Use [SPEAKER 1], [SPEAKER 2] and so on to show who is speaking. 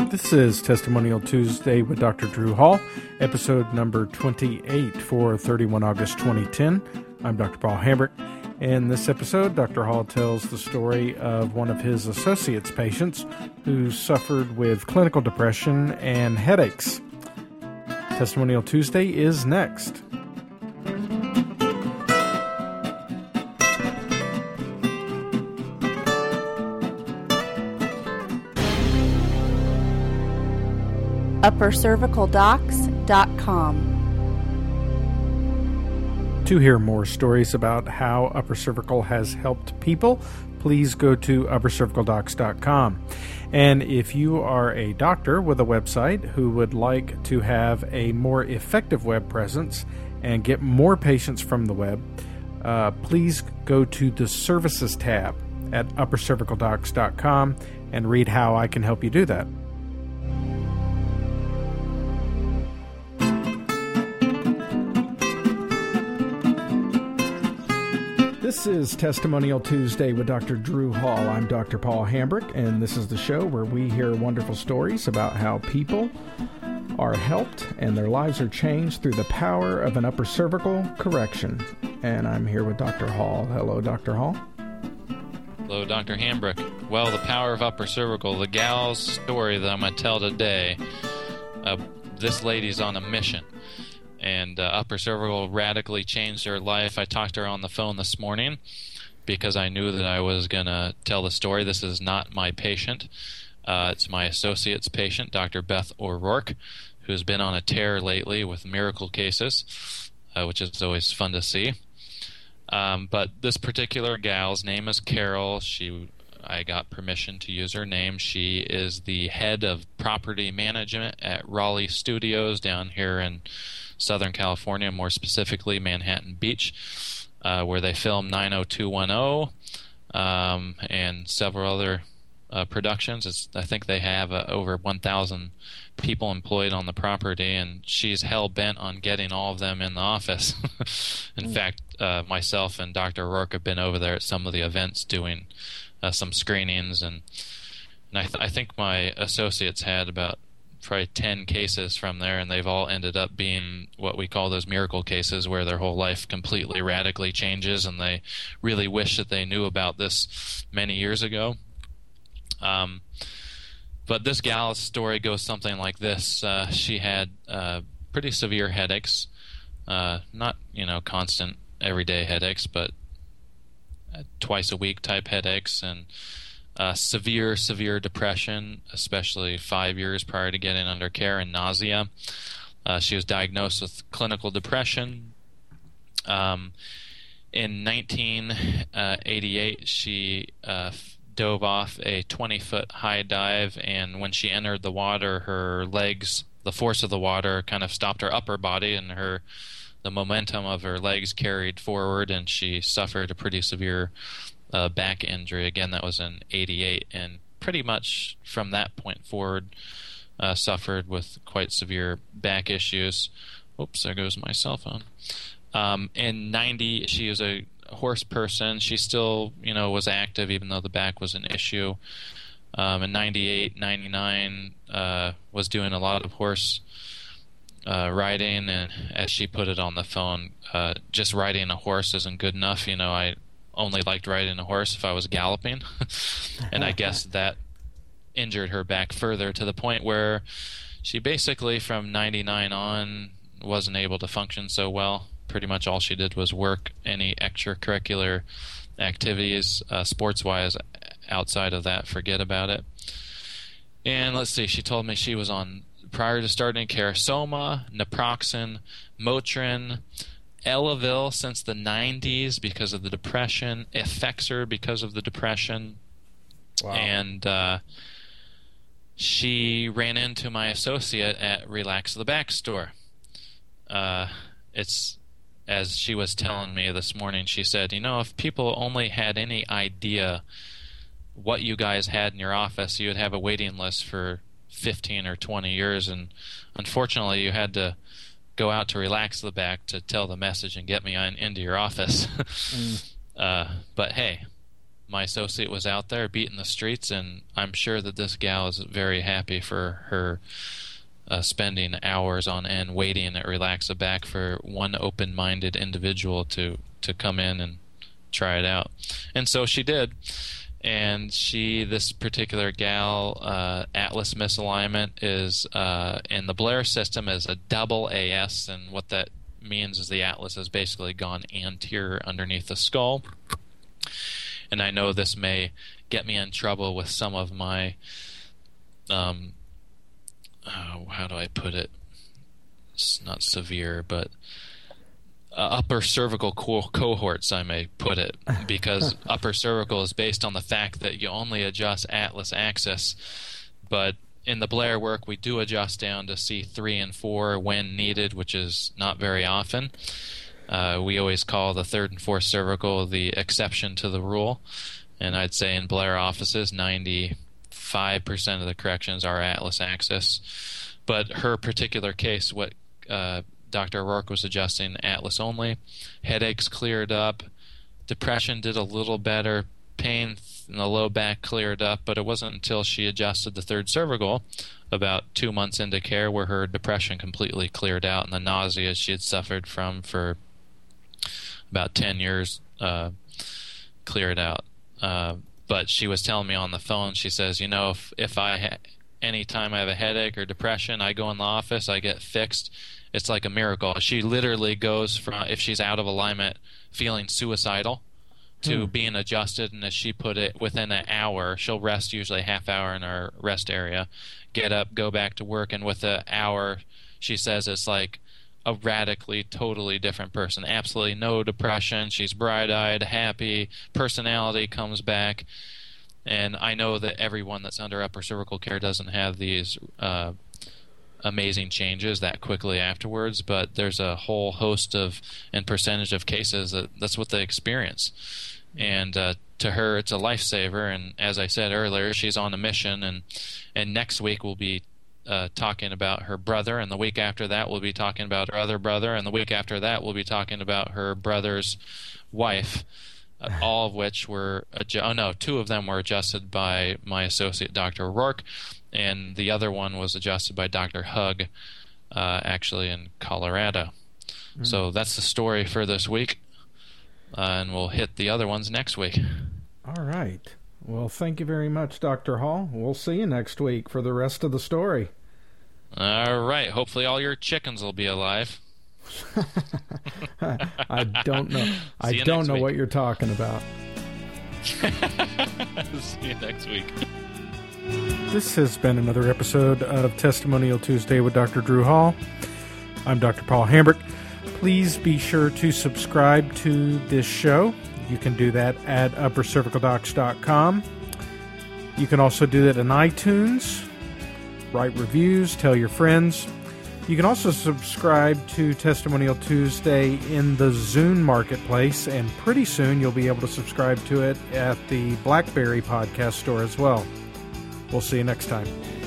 [SPEAKER 1] This is Testimonial Tuesday with Dr. Drew Hall, episode number 28 for 31 August 2010. I'm Dr. Paul Hambrick. In this episode, Dr. Hall tells the story of one of his associates' patients who suffered with clinical depression and headaches. Testimonial Tuesday is next.
[SPEAKER 2] UpperCervicalDocs.com.
[SPEAKER 1] To hear more stories about how Upper Cervical has helped people, please go to UpperCervicalDocs.com. And if you are a doctor with a website who would like to have a more effective web presence and get more patients from the web, please go to the Services tab at UpperCervicalDocs.com and read how I can help you do that. This is Testimonial Tuesday with Dr. Drew Hall. I'm Dr. Paul Hambrick, and this is the show where we hear wonderful stories about how people are helped and their lives are changed through the power of an upper cervical correction. And I'm here with Dr. Hall. Hello, Dr. Hall.
[SPEAKER 3] Hello, Dr. Hambrick. Well, the power of upper cervical, the gal's story that I'm going to tell today, this lady's on a mission. And upper cervical radically changed her life. I talked to her on the phone this morning because I knew that I was going to tell the story. This is not my patient. It's my associate's patient, Dr. Beth O'Rourke, who's been on a tear lately with miracle cases, which is always fun to see. But this particular gal's name is Carol. I got permission to use her name. She is the head of property management at Raleigh Studios down here in Southern California, more specifically Manhattan Beach, where they film 90210 and several other productions. I think they have over 1,000 people employed on the property, and she's hell-bent on getting all of them in the office. In fact, myself and Dr. O'Rourke have been over there at some of the events doing some screenings, and I think my associates had about probably 10 cases from there, and they've all ended up being what we call those miracle cases, where their whole life completely radically changes and they really wish that they knew about this many years ago. But this gal's story goes something like this. She had pretty severe headaches, not constant everyday headaches, but twice a week type headaches, and severe depression, especially 5 years prior to getting under care, and nausea. She was diagnosed with clinical depression. In 1988, she dove off a 20-foot high dive, and when she entered the water, her legs, the force of the water kind of stopped her upper body, and the momentum of her legs carried forward, and she suffered a pretty severe back injury. Again, that was in 88, and pretty much from that point forward suffered with quite severe back issues. Oops, there goes my cell phone. In 90, she was a horse person. She still, was active even though the back was an issue. In 98, 99, was doing a lot of horse riding, and as she put it on the phone, just riding a horse isn't good enough. I only liked riding a horse if I was galloping, and I guess that injured her back further to the point where she basically from 99 on wasn't able to function so well. Pretty much all she did was work. Any extracurricular activities, sports-wise, outside of that, forget about it. And let's see, she told me she was on, prior to starting care, Soma, naproxen, Motrin, Elavil since the 90s because of the depression, Effexor because of the depression. Wow. And she ran into my associate at Relax the Back store. It's, as she was telling me this morning, she said, if people only had any idea what you guys had in your office, you would have a waiting list for 15 or 20 years, and unfortunately you had to go out to Relax the Back to tell the message and get me into your office. But hey, my associate was out there beating the streets, and I'm sure that this gal is very happy for her spending hours on end waiting at Relaxa Back for one open-minded individual to come in and try it out. And so she did. And this particular gal, Atlas misalignment is in the Blair system is a double AS, and what that means is the Atlas has basically gone anterior underneath the skull. And I know this may get me in trouble with some of my, how do I put it? It's not severe, but upper cervical cohorts, I may put it, because upper cervical is based on the fact that you only adjust Atlas axis, but in the Blair work we do adjust down to C3 and 4 when needed, which is not very often. We always call the third and fourth cervical the exception to the rule, and I'd say in Blair offices 95% of the corrections are Atlas axis. But her particular case, what Dr. O'Rourke was adjusting Atlas only. Headaches cleared up. Depression did a little better. Pain in the low back cleared up, but it wasn't until she adjusted the third cervical about 2 months into care where her depression completely cleared out, and the nausea she had suffered from for about 10 years cleared out. But she was telling me on the phone, she says, if any time I have a headache or depression, I go in the office, I get fixed. It's like a miracle. She literally goes from, if she's out of alignment, feeling suicidal, to being adjusted, and as she put it, within an hour, she'll rest usually a half hour in our rest area, get up, go back to work, and with an hour, she says it's like a radically, totally different person. Absolutely no depression. She's bright-eyed, happy, personality comes back. And I know that everyone that's under upper cervical care doesn't have these amazing changes that quickly afterwards, but there's a whole host of and percentage of cases that's what they experience. And to her, it's a lifesaver. And as I said earlier, she's on a mission. And next week we'll be talking about her brother, and the week after that we'll be talking about her other brother, and the week after that we'll be talking about her brother's wife. All of which were two of them were adjusted by my associate, Dr. O'Rourke, and the other one was adjusted by Dr. Hug, actually in Colorado. So that's the story for this week, and we'll hit the other ones next week.
[SPEAKER 1] All right. Well, thank you very much, Dr. Hall. We'll see you next week for the rest of the story.
[SPEAKER 3] All right. Hopefully all your chickens will be alive.
[SPEAKER 1] I don't know. I don't know what you're talking about.
[SPEAKER 3] See you next week.
[SPEAKER 1] This has been another episode of Testimonial Tuesday with Dr. Drew Hall. I'm Dr. Paul Hambrick. Please be sure to subscribe to this show. You can do that at uppercervicaldocs.com. You can also do that in iTunes. Write reviews, tell your friends. You can also subscribe to Testimonial Tuesday in the Zune Marketplace, and pretty soon you'll be able to subscribe to it at the BlackBerry Podcast Store as well. We'll see you next time.